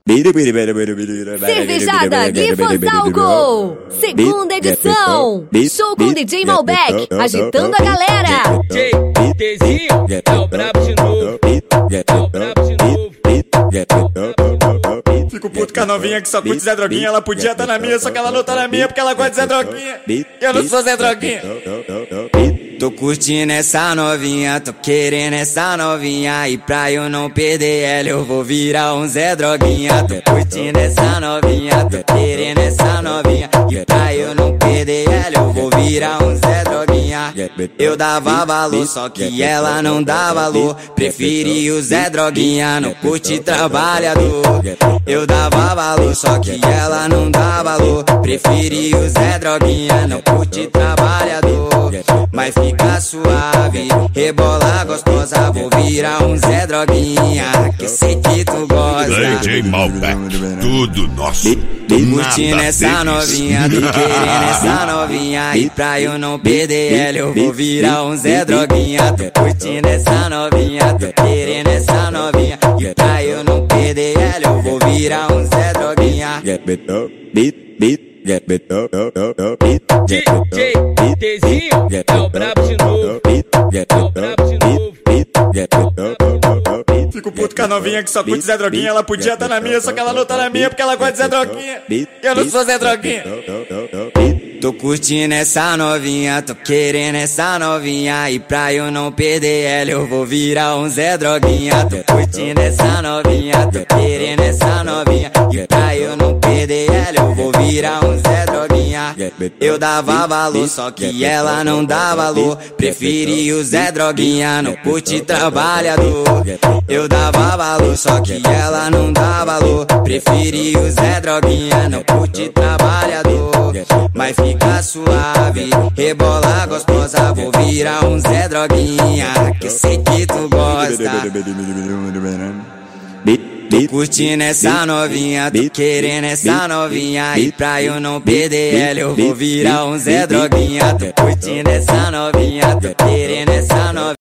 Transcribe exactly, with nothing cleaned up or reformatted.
Cervejada Glifosalgo, segunda edição. Show com D J Malbec, agitando a galera. D J Tzinho, é o brabo de novo. É o brabo de novo. Fico puto com a novinha que só curte Zé Droguinha. Ela podia estar na minha, só que ela não tá na minha porque ela gosta de Zé Droguinha. Eu não sou Zé Droguinha. Tô curtindo essa novinha, tô querendo essa novinha. E pra eu não perder ela eu vou virar um Zé Droguinha. Tô curtindo essa novinha, tô querendo essa novinha. E pra eu não perder ela eu vou virar um Zé Droguinha. Eu dava valor, só que ela não dá valor. Preferi o Zé Droguinha, não curte trabalhador. Eu dava valor, só que ela não dá valor. Preferi o Zé Droguinha, não curte trabalhador. Mas fica suave, rebola gostosa. Vou virar um Zé Droguinha, que sei que tu gosta. D J Malbec, tudo nosso. Tô curtindo essa novinha, tô querendo essa novinha. E pra eu não perder ela eu vou virar um Zé Droguinha. Tô curtindo essa novinha, tô querendo essa novinha. E pra eu não perder ela eu vou virar um Zé Droguinha. D J Tzinho, é o brabo de novo. É o brabo de novo. Fico puto com a novinha que só curte Zé Droguinha. Ela podia estar na minha, só que ela não tá na minha porque ela gosta de Zé Droguinha. Eu não sou Zé Droguinha. Tô curtindo essa novinha, tô querendo essa novinha. E pra eu não perder ela eu vou virar um Zé Droguinha. Tô curtindo essa novinha, tô querendo essa novinha. E pra eu não perder ela eu vou virar um Zé Droguinha. Eu dava valor, só que ela não dá valor. Preferi o Zé Droguinha, não curte trabalhador. Eu dava valor, só que ela não dá valor. Preferi o Zé Droguinha, não curte trabalhador. Mas fica suave, rebola gostosa. Vou virar um Zé Droguinha, que sei que tu gosta. Tô curtindo essa novinha, tô querendo essa novinha. E pra eu não perder ela eu vou virar um Zé Droguinha. Tô curtindo essa novinha, tô querendo essa novinha.